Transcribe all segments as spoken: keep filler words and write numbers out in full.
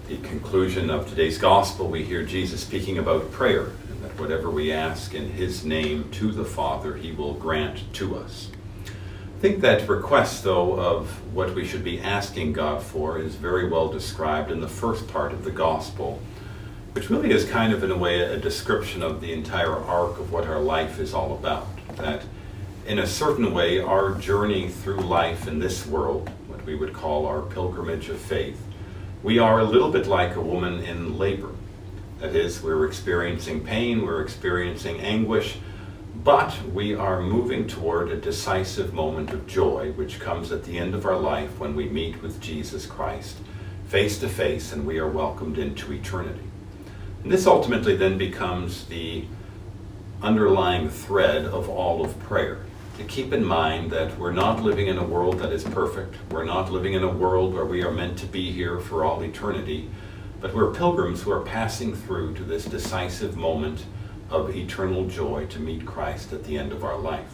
the conclusion of today's gospel, we hear Jesus speaking about prayer, and that whatever we ask in his name to the Father, he will grant to us. I think that request, though, of what we should be asking God for is very well described in the first part of the gospel, which really is kind of, in a way, a description of the entire arc of what our life is all about. That, in a certain way, our journey through life in this world, what we would call our pilgrimage of faith, we are a little bit like a woman in labor. That is, we're experiencing pain, we're experiencing anguish, but we are moving toward a decisive moment of joy, which comes at the end of our life when we meet with Jesus Christ face to face and we are welcomed into eternity. And this ultimately then becomes the underlying thread of all of prayer. To keep in mind that we're not living in a world that is perfect. We're not living in a world where we are meant to be here for all eternity, but we're pilgrims who are passing through to this decisive moment of eternal joy to meet Christ at the end of our life.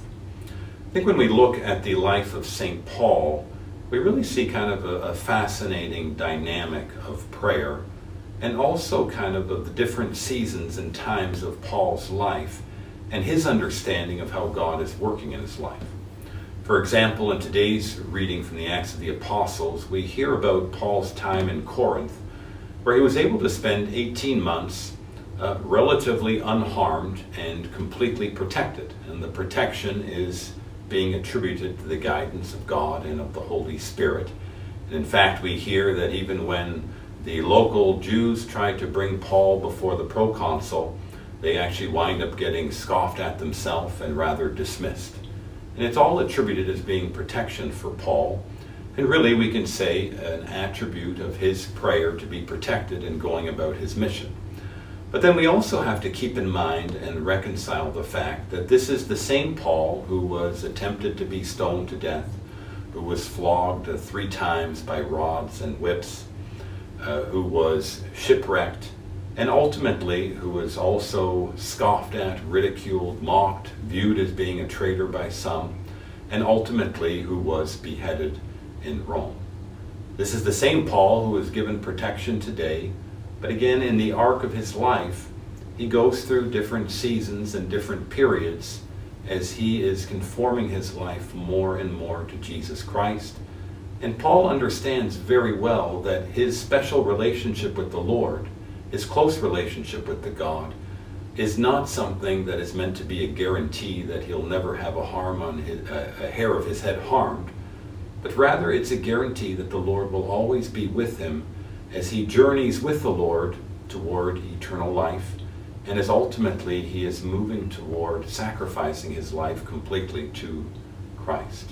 I think when we look at the life of Saint Paul, we really see kind of a, a fascinating dynamic of prayer, and also kind of of the different seasons and times of Paul's life and his understanding of how God is working in his life. For example, in today's reading from the Acts of the Apostles, we hear about Paul's time in Corinth, where he was able to spend eighteen months uh, relatively unharmed and completely protected. And the protection is being attributed to the guidance of God and of the Holy Spirit. And in fact, we hear that even when the local Jews tried to bring Paul before the proconsul, they actually wind up getting scoffed at themselves and rather dismissed. And it's all attributed as being protection for Paul. And really, we can say an attribute of his prayer to be protected in going about his mission. But then we also have to keep in mind and reconcile the fact that this is the same Paul who was attempted to be stoned to death, who was flogged uh, three times by rods and whips, uh, who was shipwrecked, and ultimately who was also scoffed at, ridiculed, mocked, viewed as being a traitor by some, and ultimately who was beheaded in Rome. This is the same Paul who was given protection today, but again, in the arc of his life, he goes through different seasons and different periods as he is conforming his life more and more to Jesus Christ. And Paul understands very well that his special relationship with the Lord, his close relationship with the God, is not something that is meant to be a guarantee that he'll never have a harm on his, uh, a hair of his head harmed, but rather it's a guarantee that the Lord will always be with him as he journeys with the Lord toward eternal life, and as ultimately he is moving toward sacrificing his life completely to Christ.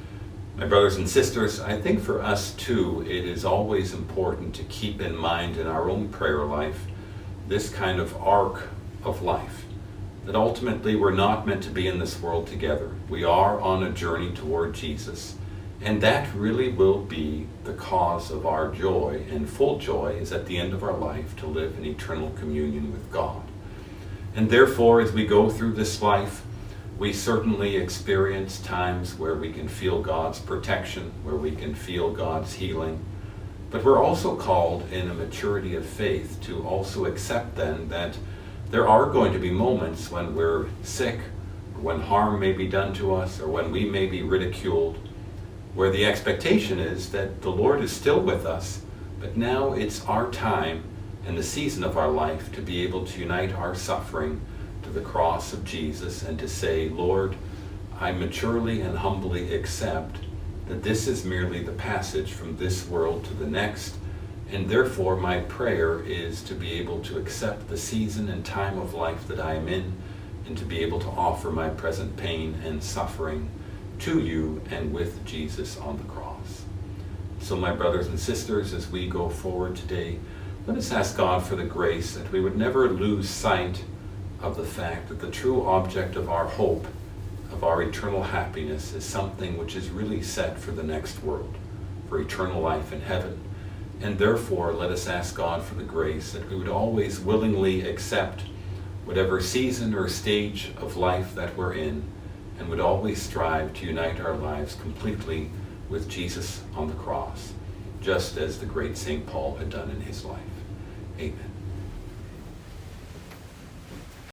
My brothers and sisters, I think for us too, it is always important to keep in mind in our own prayer life this kind of arc of life, that ultimately we're not meant to be in this world together. We are on a journey toward Jesus, and that really will be the cause of our joy, and full joy is at the end of our life to live in eternal communion with God. And therefore, as we go through this life, we certainly experience times where we can feel God's protection, where we can feel God's healing. But we're also called in a maturity of faith to also accept then that there are going to be moments when we're sick, or when harm may be done to us, or when we may be ridiculed, where the expectation is that the Lord is still with us, but now it's our time and the season of our life to be able to unite our suffering to the cross of Jesus and to say, Lord, I maturely and humbly accept that this is merely the passage from this world to the next, and therefore my prayer is to be able to accept the season and time of life that I am in, and to be able to offer my present pain and suffering to you and with Jesus on the cross. So my brothers and sisters, as we go forward today, let us ask God for the grace that we would never lose sight of the fact that the true object of our hope, of our eternal happiness, is something which is really set for the next world, for eternal life in heaven. And therefore, let us ask God for the grace that we would always willingly accept whatever season or stage of life that we're in, and would always strive to unite our lives completely with Jesus on the cross. just as the great Saint Paul had done in his life. Amen.